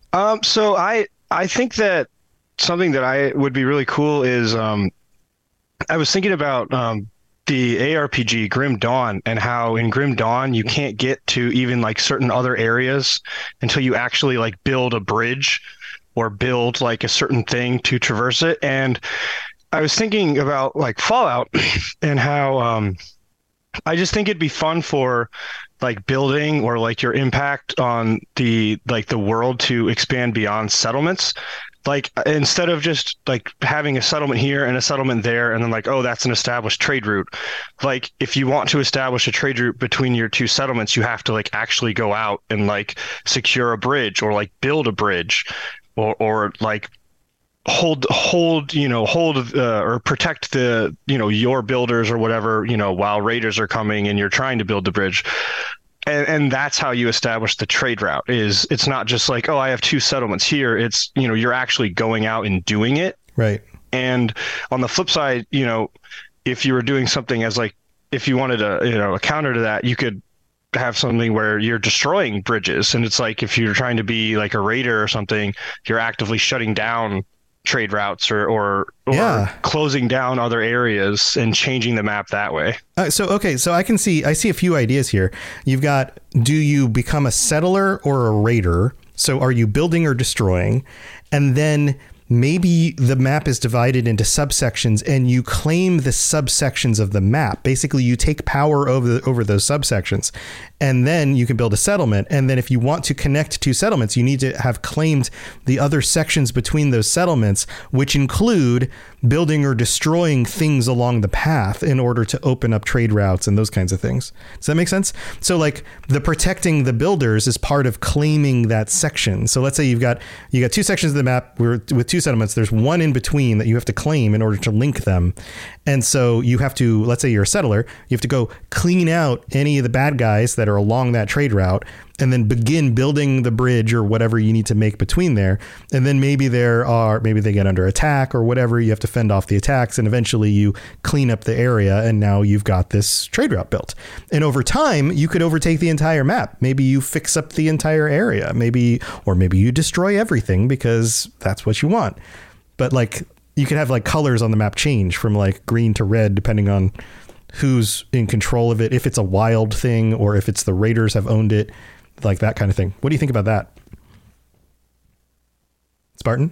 S12: So I think that something that I would be really cool is I was thinking about the ARPG Grim Dawn, and how in Grim Dawn you can't get to even like certain other areas until you actually like build a bridge or build like a certain thing to traverse it. And I was thinking about like Fallout and how I just think it'd be fun for like building or like your impact on the world to expand beyond settlements. Like instead of just like having a settlement here and a settlement there and then like, oh, that's an established trade route. Like if you want to establish a trade route between your two settlements, you have to like actually go out and like secure a bridge or like build a bridge or like hold or protect the your builders or whatever while raiders are coming and you're trying to build the bridge. And that's how you establish the trade route. It's not just like, oh, I have two settlements here. It's you're actually going out and doing it.
S1: Right.
S12: And on the flip side, if you were doing something as like, if you wanted a counter to that, you could have something where you're destroying bridges, and it's like if you're trying to be like a raider or something, you're actively shutting down trade routes or closing down other areas and changing the map that way.
S1: So I see a few ideas here. You've got, do you become a settler or a raider? So are you building or destroying? And then maybe the map is divided into subsections and you claim the subsections of the map. Basically, you take power over those subsections, and then you can build a settlement. And then if you want to connect two settlements, you need to have claimed the other sections between those settlements, which include building or destroying things along the path in order to open up trade routes and those kinds of things. Does that make sense? So like the protecting the builders is part of claiming that section. So let's say you got two sections of the map with two settlements. There's one in between that you have to claim in order to link them. And so you have to, let's say you're a settler, you have to go clean out any of the bad guys that are along that trade route and then begin building the bridge or whatever you need to make between there. And then maybe they get under attack or whatever. You have to fend off the attacks, and eventually you clean up the area, and now you've got this trade route built. And over time, you could overtake the entire map. Maybe you fix up the entire area, maybe you destroy everything because that's what you want. But like you could have like colors on the map change from like green to red depending on who's in control of it, if it's a wild thing or if it's the raiders have owned it, like that kind of thing. What do you think about that, Spartan?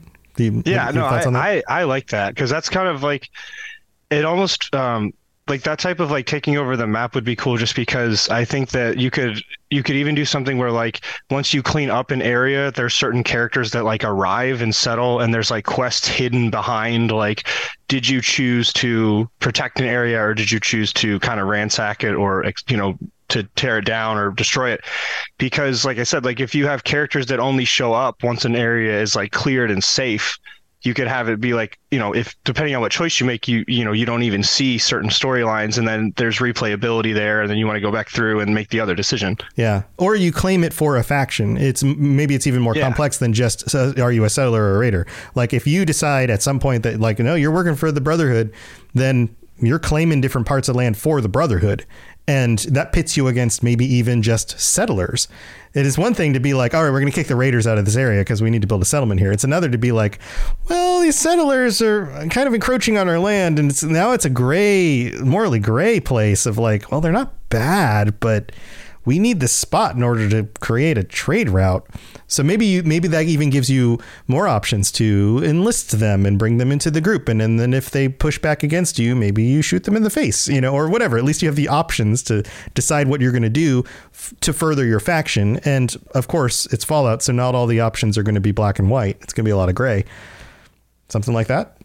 S12: I like that, because that's kind of like it almost like that type of like taking over the map would be cool, just because I think that you could even do something where like once you clean up an area, there's certain characters that like arrive and settle, and there's like quests hidden behind like, did you choose to protect an area or did you choose to kind of ransack it or to tear it down or destroy it? Because like I said, like if you have characters that only show up once an area is like cleared and safe, you could have it be like, if depending on what choice you make, you don't even see certain storylines, and then there's replayability there, and then you want to go back through and make the other decision.
S1: Yeah. Or you claim it for a faction. Maybe it's even more complex than just, are you a settler or a raider? Like if you decide at some point that like, no, you're working for the Brotherhood, then you're claiming different parts of land for the Brotherhood. And that pits you against maybe even just settlers. It is one thing to be like, all right, we're going to kick the raiders out of this area because we need to build a settlement here. It's another to be like, well, these settlers are kind of encroaching on our land. And now it's a morally gray place of like, well, they're not bad, but we need this spot in order to create a trade route. So maybe that even gives you more options to enlist them and bring them into the group. And then if they push back against you, maybe you shoot them in the face, or whatever. At least you have the options to decide what you're going to do to further your faction. And of course, it's Fallout, so not all the options are going to be black and white. It's going to be a lot of gray. Something like that.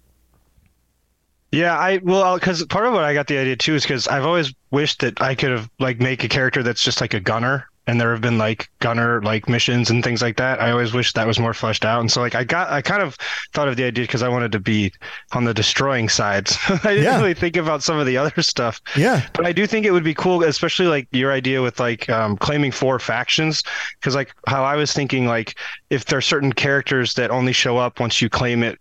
S12: Yeah, because part of what I got the idea too is because I've always wished that I could have like make a character that's just like a gunner, and there have been like gunner like missions and things like that. I always wish that was more fleshed out, and so like I kind of thought of the idea because I wanted to be on the destroying side. I didn't really think about some of the other stuff.
S1: Yeah,
S12: but I do think it would be cool, especially like your idea with like claiming 4 factions, because like how I was thinking, like if there are certain characters that only show up once you claim it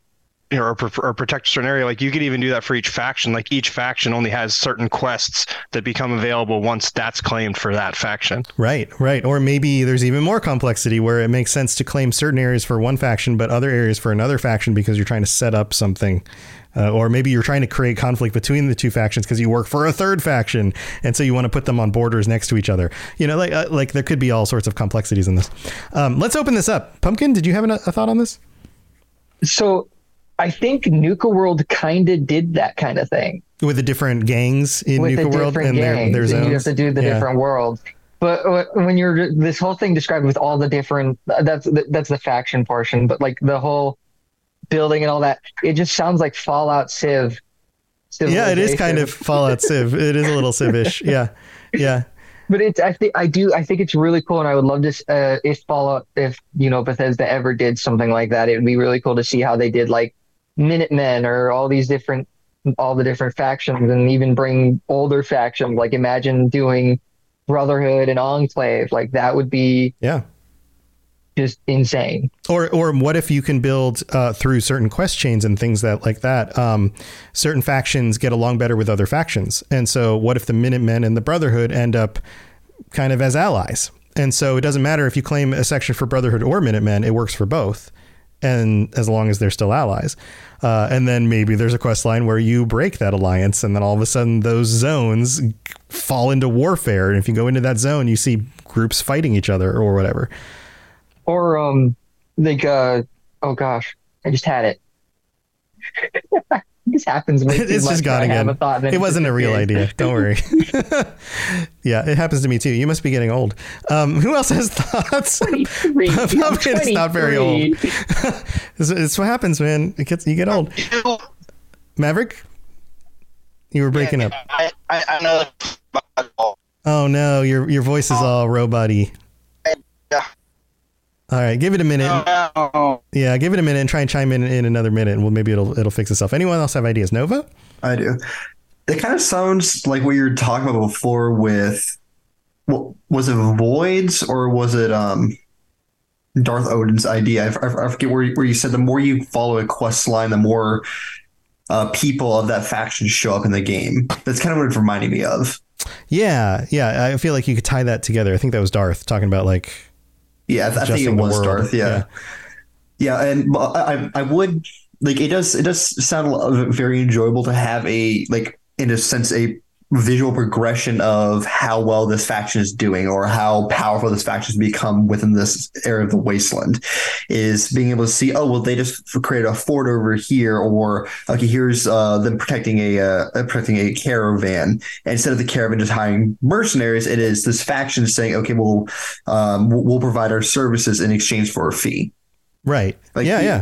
S12: or protect a certain area. Like you could even do that for each faction. Like each faction only has certain quests that become available once that's claimed for that faction.
S1: Right. Or maybe there's even more complexity where it makes sense to claim certain areas for one faction, but other areas for another faction because you're trying to set up something. Or maybe you're trying to create conflict between the two factions because you work for a third faction, and so you want to put them on borders next to each other. Like there could be all sorts of complexities in this. Let's open this up. Pumpkin, did you have a thought on this?
S4: So I think Nuka World kind of did that kind of thing
S1: with the different gangs in Nuka World and their zones.
S4: You have to do the different worlds. But when you're this whole thing described with all the different, that's the faction portion. But like the whole building and all that, it just sounds like Fallout Civ.
S1: Yeah, it is kind of Fallout Civ. It is a little Civ-ish. Yeah.
S4: But I think it's really cool, and I would love to if Bethesda ever did something like that, it would be really cool to see how they did like Minutemen or all the different factions, and even bring older factions. Like imagine doing Brotherhood and Enclave. Like that would be just insane.
S1: Or what if you can build through certain quest chains and things like that, certain factions get along better with other factions. And so what if the Minutemen and the Brotherhood end up kind of as allies? And so it doesn't matter if you claim a section for Brotherhood or Minutemen, it works for both. And as long as they're still allies. And then maybe there's a quest line where you break that alliance, and then all of a sudden those zones fall into warfare. And if you go into that zone, you see groups fighting each other or whatever.
S4: Or oh gosh, I just had it. This happens.
S1: It's just gone again. It wasn't a real idea. Don't worry. Yeah, it happens to me too. You must be getting old. Who else has thoughts? It's not very old. It's what happens, man. You get old. Maverick, you were breaking up.
S6: I know.
S1: Oh no, your voice is all robot-y. All right, give it a minute. Yeah, give it a minute and try and chime in another minute, and maybe it'll fix itself. Anyone else have ideas? Nova?
S7: I do. It kind of sounds like what you were talking about before with, was it Voids or was it Darth Odin's idea? I forget where you said the more you follow a quest line, the more people of that faction show up in the game. That's kind of what it's reminding me of.
S1: Yeah, I feel like you could tie that together. I think that was Darth talking about like.
S7: Yeah, I think it was Darth. Yeah, and I would like it does sound very enjoyable to have in a sense a visual progression of how well this faction is doing or how powerful this faction has become within this area of the wasteland, is being able to see, oh well, they just created a fort over here, or okay, here's them protecting a caravan. And instead of the caravan just hiring mercenaries, it is this faction saying, okay, we'll provide our services in exchange for a fee.
S1: Right.
S7: Yeah,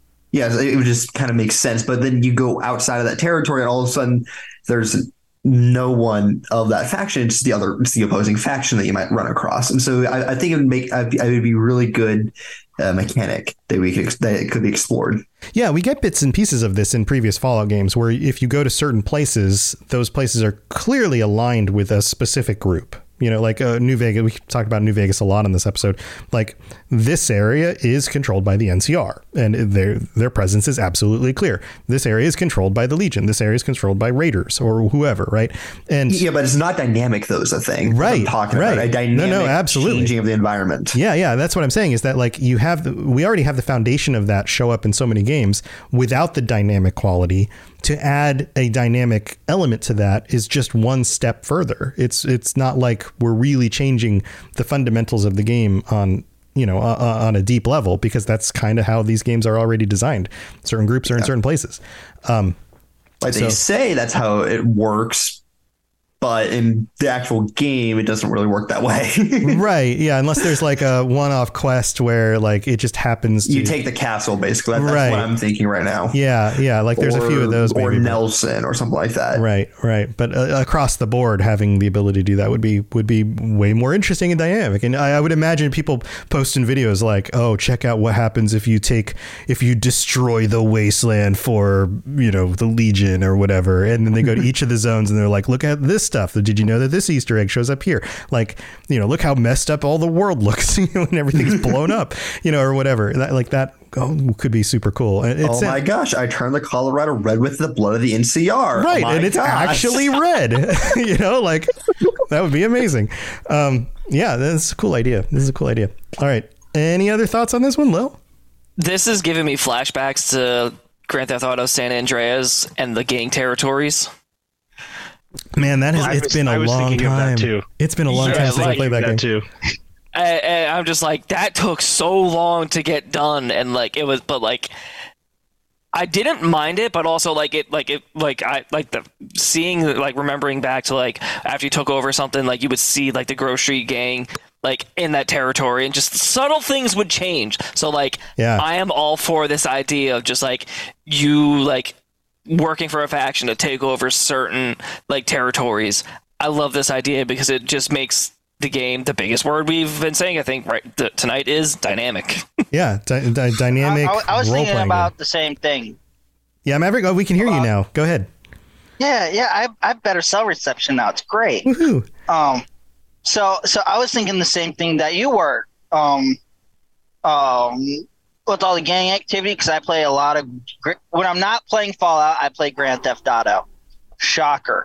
S7: it would just kind of make sense. But then you go outside of that territory, and all of a sudden there's no one of that faction. It's the opposing faction that you might run across. And so I think it would be really good mechanic that could be explored.
S1: Yeah, we get bits and pieces of this in previous Fallout games where if you go to certain places, those places are clearly aligned with a specific group. Like New Vegas, we talked about New Vegas a lot in this episode. Like this area is controlled by the NCR, and their presence is absolutely clear. This area is controlled by the Legion. This area is controlled by Raiders or whoever, right? And
S7: yeah, but it's not dynamic, though, is the thing.
S1: Right,
S7: I'm talking about a dynamic
S1: absolutely.
S7: Changing of the environment.
S1: Yeah, that's what I'm saying is that like we already have the foundation of that show up in so many games without the dynamic quality. To add a dynamic element to that is just one step further. It's not like we're really changing the fundamentals of the game on a deep level, because that's kind of how these games are already designed. Certain groups are in certain places.
S7: They say that's how it works, but in the actual game, it doesn't really work that way.
S1: Right. Yeah. Unless there's like a one-off quest where like it just happens to...
S7: You take the castle, basically. That's what I'm thinking right now.
S1: Yeah. Like there's a few of those.
S7: Or Nelson or something like that.
S1: Right. But across the board, having the ability to do that would be way more interesting and dynamic. And I would imagine people posting videos like, oh, check out what happens if you destroy the wasteland for, the Legion or whatever. And then they go to each of the zones and they're like, look at this stuff. Did you know that this Easter egg shows up here? Like, look how messed up all the world looks when everything's blown up, or whatever. That could be super cool.
S7: Oh my gosh, I turned the Colorado red with the blood of the NCR.
S1: Right,
S7: oh
S1: and it's actually red. Like that would be amazing. Yeah, that's a cool idea. This is a cool idea. All right. Any other thoughts on this one, Lil?
S2: This is giving me flashbacks to Grand Theft Auto San Andreas and the gang territories.
S1: Man, it's been a long time. It's been a long time since I played that game
S12: too.
S2: And I'm just like, that took so long to get done, and like it was, but like I didn't mind it, but also remembering back to like after you took over something, like you would see like the grocery gang like in that territory, and just subtle things would change. So like, I am all for this idea of just like you like working for a faction to take over certain like territories. I love this idea because it just makes the game, the biggest word we've been saying, I think, tonight is dynamic.
S1: Yeah, dynamic.
S6: I was thinking about the same thing.
S1: Yeah, Maverick, we can hear you now. Go ahead.
S6: Yeah, I have better cell reception now. It's great.
S1: Woohoo.
S6: So I was thinking the same thing that you were. With all the gang activity, because I play a lot of. When I'm not playing Fallout, I play Grand Theft Auto. Shocker.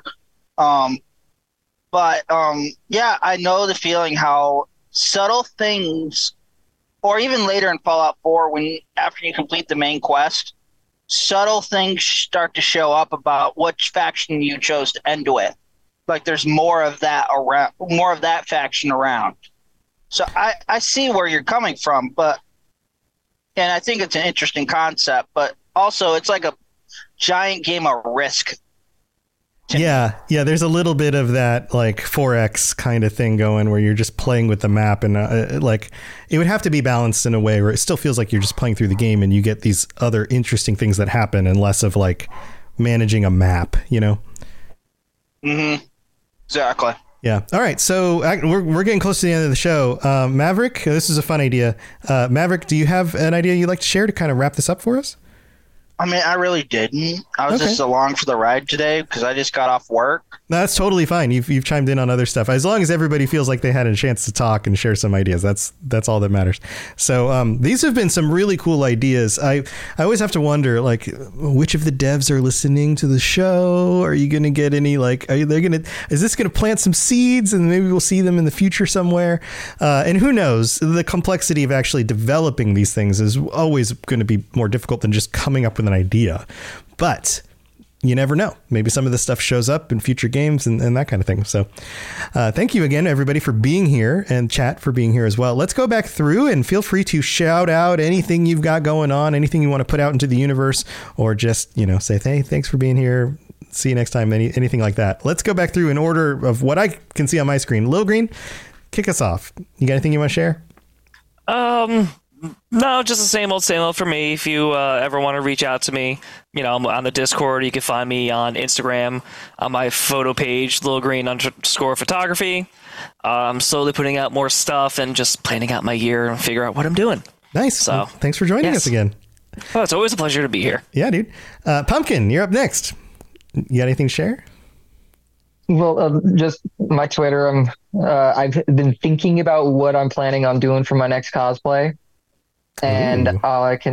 S6: But I know the feeling how subtle things, or even later in Fallout 4, after you complete the main quest, subtle things start to show up about which faction you chose to end with. Like there's more of that faction around. So I see where you're coming from, and I think it's an interesting concept, but also it's like a giant game of Risk.
S1: Yeah, there's a little bit of that like 4X kind of thing going where you're just playing with the map, and like it would have to be balanced in a way where it still feels like you're just playing through the game and you get these other interesting things that happen, and less of like managing a map,
S6: Mm-hmm. Exactly.
S1: Yeah. All right. So we're getting close to the end of the show. Maverick, this is a fun idea. Maverick, do you have an idea you'd like to share to kind of wrap this up for us?
S6: I mean, I really didn't. I was just along for the ride today because I just got off work.
S1: No, that's totally fine. You've chimed in on other stuff. As long as everybody feels like they had a chance to talk and share some ideas, that's all that matters. So these have been some really cool ideas. I always have to wonder, like, which of the devs are listening to the show? Are you going to get any, like, is this going to plant some seeds and maybe we'll see them in the future somewhere? And who knows? The complexity of actually developing these things is always going to be more difficult than just coming up with an idea. But you never know. Maybe some of this stuff shows up in future games and that kind of thing. So thank you again, everybody, for being here, and chat for being here as well. Let's go back through and feel free to shout out anything you've got going on, anything you want to put out into the universe, or just, say, hey, thanks for being here. See you next time. Anything like that. Let's go back through in order of what I can see on my screen. Lil Green, kick us off. You got anything you want to share?
S2: No, just the same old for me. If you ever want to reach out to me, I'm on the Discord. You can find me on Instagram on my photo page, _photography. I'm slowly putting out more stuff and just planning out my year and figure out what I'm doing.
S1: Nice. So well, thanks for joining us again.
S2: Oh, it's always a pleasure to be here.
S1: Yeah, dude. Pumpkin, you're up next. You got anything to share?
S4: Well, just my Twitter. I've been thinking about what I'm planning on doing for my next cosplay. And the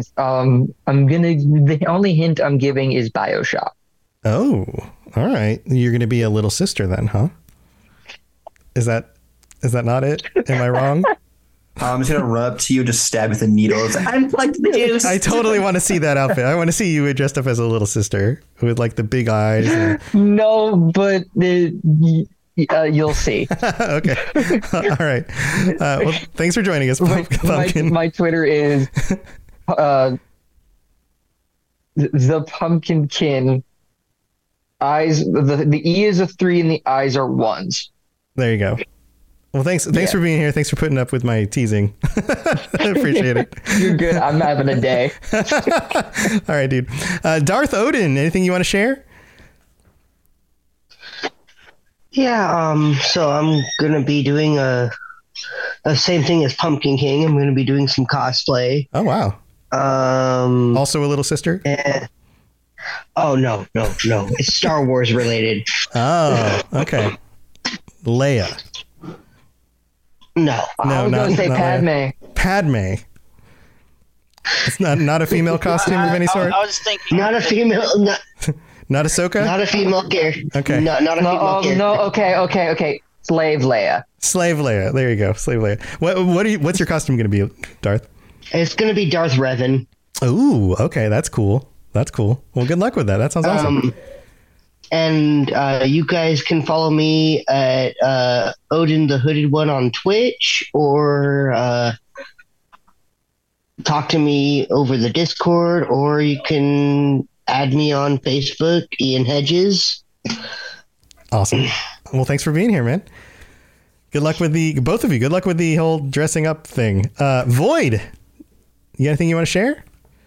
S4: only hint I'm giving is BioShock.
S1: Oh, all right. You're going to be a little sister then, huh? Is that not it? Am I wrong?
S7: I'm just going to run up to you and just stab with a needle. I'd like the juice.
S1: I totally want to see that outfit. I want to see you dressed up as a little sister with like the big eyes.
S4: No, but you'll see.
S1: Okay. All right. Well, thanks for joining us, Pumpkin.
S4: My Twitter is the Pumpkinkin. Eyes. The E is a 3 and the eyes are 1s.
S1: There you go. Well, thanks for being here. Thanks for putting up with my teasing. I appreciate it.
S4: You're good. I'm having a day.
S1: All right, dude. Darth Odin, anything you want to share?
S5: Yeah, so I'm going to be doing a same thing as Pumpkin King. I'm going to be doing some cosplay.
S1: Oh, wow. Also a little sister?
S5: Oh, no. It's Star Wars related.
S1: Oh, okay. Leia.
S5: No.
S4: I was going to say Padme.
S1: Leia. Padme. It's not a female costume of any sort.
S6: I was thinking
S5: Not a female.
S1: Not Ahsoka.
S5: Not a female character.
S1: Okay.
S5: Not a female character.
S4: Okay. Slave Leia.
S1: Slave Leia. There you go. Slave Leia. What's your costume going to be, Darth?
S5: It's going to be Darth Revan.
S1: Ooh, okay, that's cool. Well, good luck with that. That sounds awesome.
S5: And you guys can follow me at Odin the Hooded One on Twitch, or talk to me over the Discord, or you can add me on Facebook, Ian Hedges.
S1: Awesome. Well, thanks for being here, man. Good luck with both of you. Good luck with the whole dressing up thing. Void, you got anything you want to share?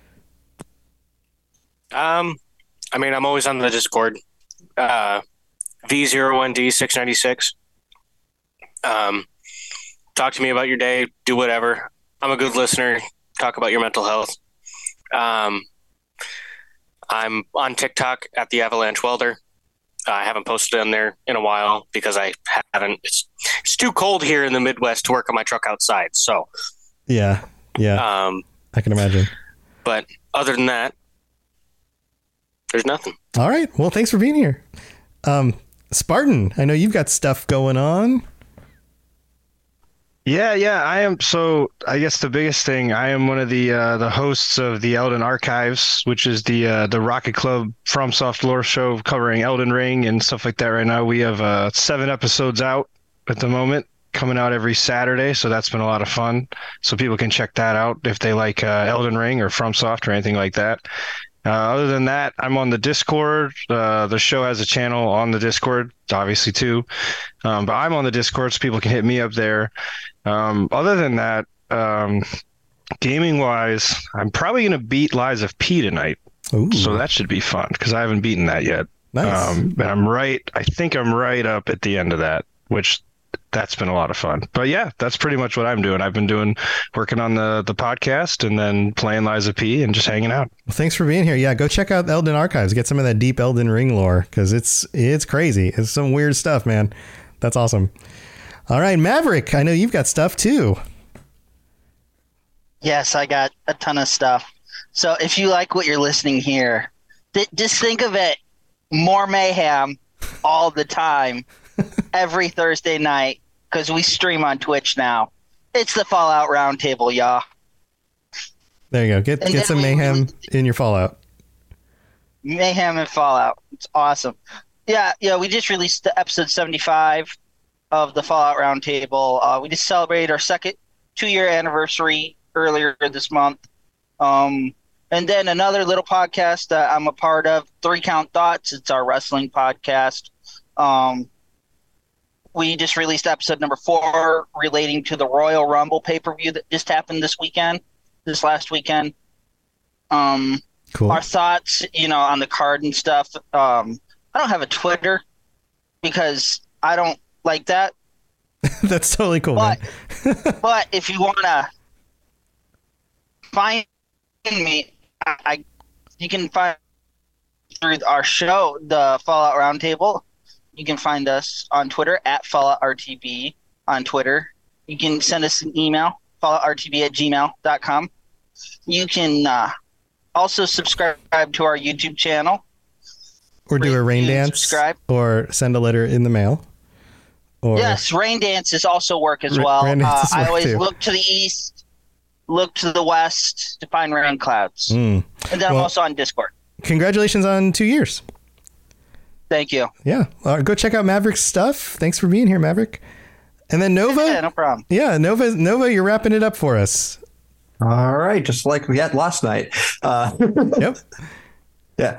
S3: I mean, I'm always on the Discord. V01D696. Talk to me about your day. Do whatever. I'm a good listener. Talk about your mental health. I'm on TikTok at the Avalanche Welder. I haven't posted on there in a while because I haven't. It's too cold here in the Midwest to work on my truck outside. So
S1: yeah. I can imagine.
S3: But other than that, there's nothing.
S1: All right. Well, thanks for being here. Spartan, I know you've got stuff going on.
S12: Yeah, I am. So I guess the biggest thing, I am one of the hosts of the Elden Archives, which is the Rocket Club FromSoft lore show covering Elden Ring and stuff like that. Right now, we have 7 episodes out at the moment, coming out every Saturday. So that's been a lot of fun. So people can check that out if they like Elden Ring or FromSoft or anything like that. Other than that, I'm on the Discord. The show has a channel on the Discord, obviously, too. But I'm on the Discord, so people can hit me up there. Other than that, gaming-wise, I'm probably going to beat Lies of P tonight.
S1: Ooh.
S12: So that should be fun, because I haven't beaten that yet.
S1: Nice.
S12: And I think I'm right up at the end of that, which that's been a lot of fun. But yeah, that's pretty much what I'm doing. I've been working on the podcast and then playing Lies of P and just hanging out.
S1: Well, thanks for being here. Yeah, go check out Elden Archives. Get some of that deep Elden Ring lore, because it's crazy. It's some weird stuff, man. That's awesome. All right, Maverick, I know you've got stuff too.
S6: Yes, I got a ton of stuff. So if you like what you're listening here, just think of it, more mayhem all the time, every Thursday night, because we stream on Twitch now. It's the Fallout Roundtable, y'all.
S1: There you go. Get some mayhem in your Fallout.
S6: Mayhem and Fallout. It's awesome. Yeah, we just released the episode 75 of the Fallout Roundtable. We just celebrated our second 2-year anniversary earlier this month. And then another little podcast that I'm a part of, 3 Count Thoughts. It's our wrestling podcast. We just released episode number 4 relating to the Royal Rumble pay-per-view that just happened this last weekend.
S1: Cool.
S6: Our thoughts, on the card and stuff. I don't have a Twitter because I don't like that.
S1: That's totally cool, man.
S6: But if you want to find me, you can find through our show, the Fallout Roundtable. You can find us on Twitter at FalloutRTB on Twitter. You can send us an email, falloutrtb@gmail.com. You can also subscribe to our YouTube channel.
S1: Or do a rain dance.
S6: Subscribe.
S1: Or send a letter in the mail. Or
S6: yes, rain dances also work as well. I always look to the east, look to the west to find rain clouds. And then I'm also on Discord.
S1: Congratulations on 2 years.
S6: Thank you.
S1: Yeah. Go check out Maverick's stuff. Thanks for being here, Maverick. And then Nova.
S6: Yeah, no problem.
S1: Yeah, Nova, you're wrapping it up for us.
S7: All right. Just like we had last night.
S1: Yep.
S7: Yeah.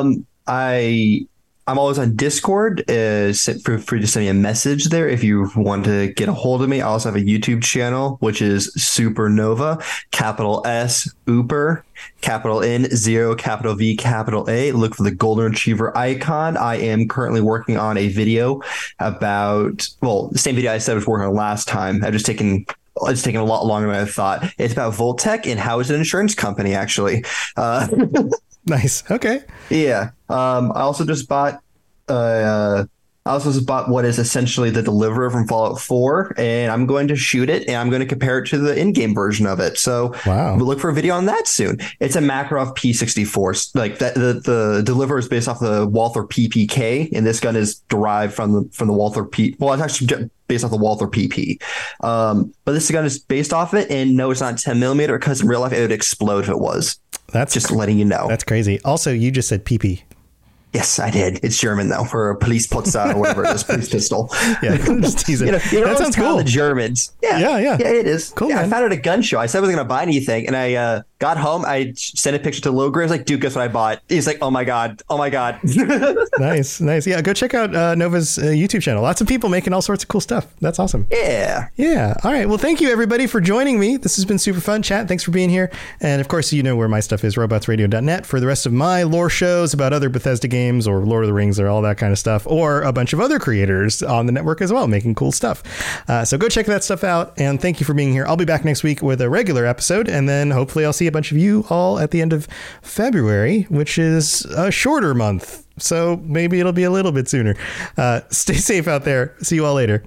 S7: I'm always on Discord. Feel free to send me a message there if you want to get a hold of me. I also have a YouTube channel, which is Supernova, capital S, Ooper, capital N, 0, capital V, capital A. Look for the Golden Retriever icon. I am currently working on a video about, the same video I said I was working on last time. It's taken a lot longer than I thought. It's about Voltec and how it's an insurance company, actually.
S1: Nice. Okay.
S7: Yeah. I also just bought I also just bought what is essentially the Deliverer from Fallout 4, and I'm going to shoot it, and I'm going to compare it to the in-game version of it. So
S1: wow.
S7: We'll look for a video on that soon. It's a Makarov P64. Like that, the Deliverer is based off the Walther PPK, and this gun is derived from the Walther P. Well, it's actually based off the Walther PP. But this gun is based off it, and no, it's not 10mm because in real life it would explode if it was.
S1: That's
S7: just letting you know.
S1: That's crazy. Also, you just said PP.
S7: Yes, I did. It's German though, for a police putza or whatever it is, police pistol.
S1: Yeah, just teasing.
S7: That sounds cool. The Germans. Yeah, it is.
S1: Cool.
S7: Yeah, I found it at a gun show. I said I wasn't going to buy anything, and I got home. I sent a picture to Logan. I was like, "Dude, guess what I bought?" He's like, "Oh my god, oh my god."
S1: Nice. Yeah, go check out Nova's YouTube channel. Lots of people making all sorts of cool stuff. That's awesome.
S7: Yeah.
S1: All right. Well, thank you everybody for joining me. This has been super fun. Chat. Thanks for being here. And of course, you know where my stuff is, robotsradio.net, for the rest of my lore shows about other Bethesda games or Lord of the Rings or all that kind of stuff, or a bunch of other creators on the network as well making cool stuff. So go check that stuff out. And thank you for being here. I'll be back next week with a regular episode, and then hopefully I'll see a bunch of you all at the end of February, which is a shorter month. So maybe it'll be a little bit sooner. Stay safe out there. See you all later.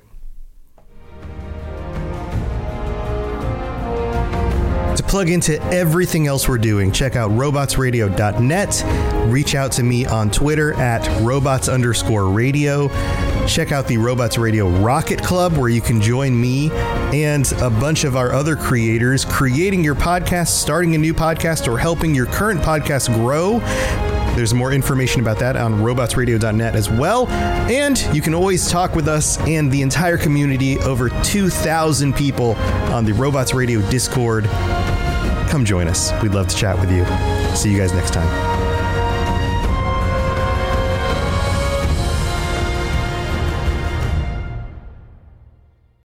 S1: To plug into everything else we're doing, check out robotsradio.net. Reach out to me on Twitter at robots_radio. Check out the Robots Radio Rocket Club, where you can join me and a bunch of our other creators creating your podcast, starting a new podcast, or helping your current podcast grow. There's more information about that on robotsradio.net as well. And you can always talk with us and the entire community, over 2,000 people on the Robots Radio Discord. Come join us. We'd love to chat with you. See you guys next time.